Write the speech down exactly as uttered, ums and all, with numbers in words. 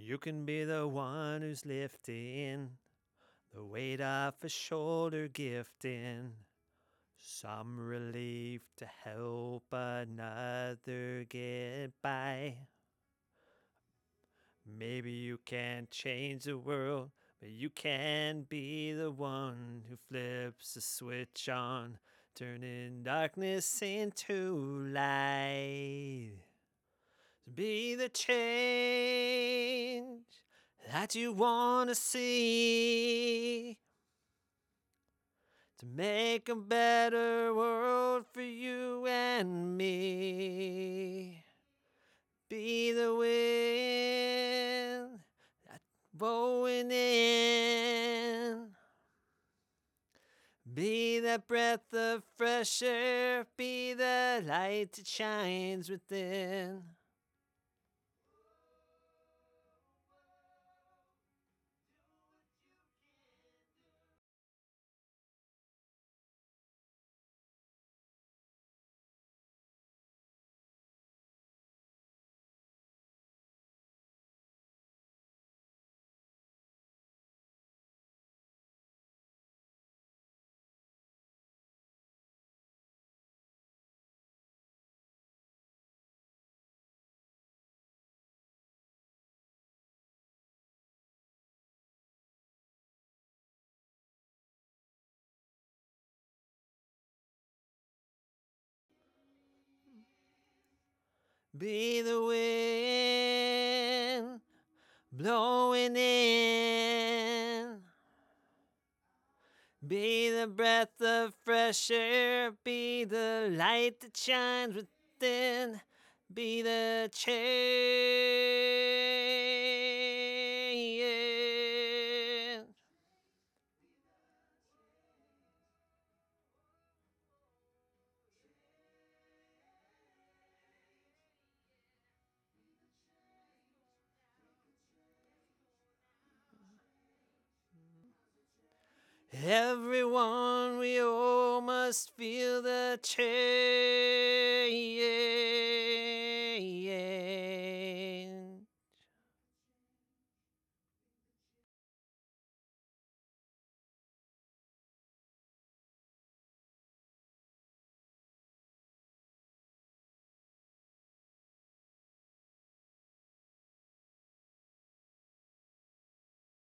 You can be the one who's lifting the weight off a shoulder, gifting some relief to help another get by. Maybe you can't change the world, but you can be the one who flips the switch on, turning darkness into light. Be the change that you want to see, to make a better world for you and me. Be the wind that's blowing in. Be that breath of fresh air. Be the light that shines within. Be the wind blowing in. Be the breath of fresh air. Be the light that shines within. Be the change. Everyone we all must feel the change.